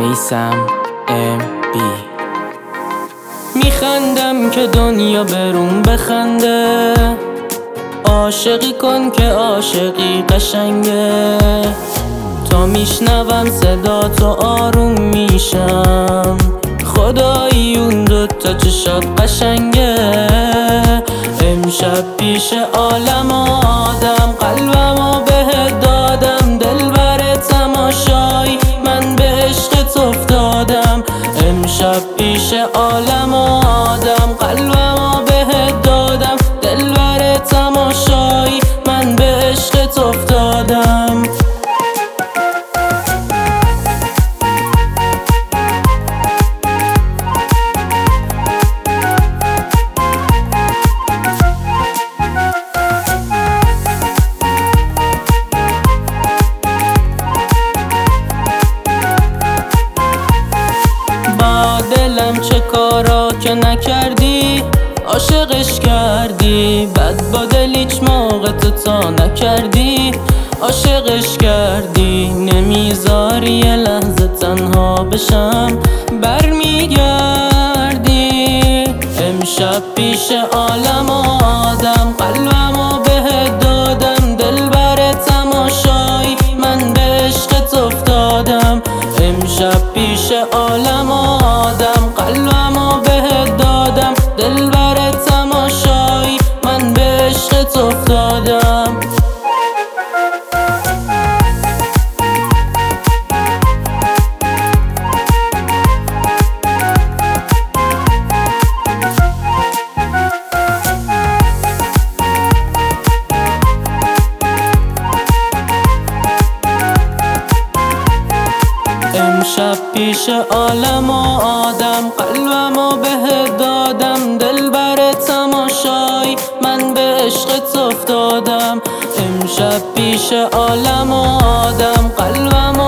میسم بی میخندم که دنیا برون بخنده، عاشقی کن که عاشقی قشنگه. تا میشنوم صدا تو آروم میشم، خدایی اون دوتا چشات قشنگه. امشب پیش عالم آدم قلبمو بهت دادم، دلبر تماشایی من به عشقت افتادم. امشب پیش عالم آدم قلبمو بهت دادم، دلبر تماشایی من به عشقت افتادم. دلم چه کارا که نکردی، عاشقش کردی. بد با دل هیچ موقع تو تا نکردی، عاشقش کردی. نمیذاری یه لحظه تنها بشم، برمیگردی. امشب پیش عالم آدم قلبمو بهت دادم، دلبر تماشایی من به عشقت افتادم. امشب پیش عالم آدم قلبمو بهت دادم، دلبر تماشایی من به عشقت افتادم. امشب پیش عالم آدم قلبمو بهت دادم، دلبر تماشایی من به عشقت افتادم. امشب پیش عالم آدم قلبمو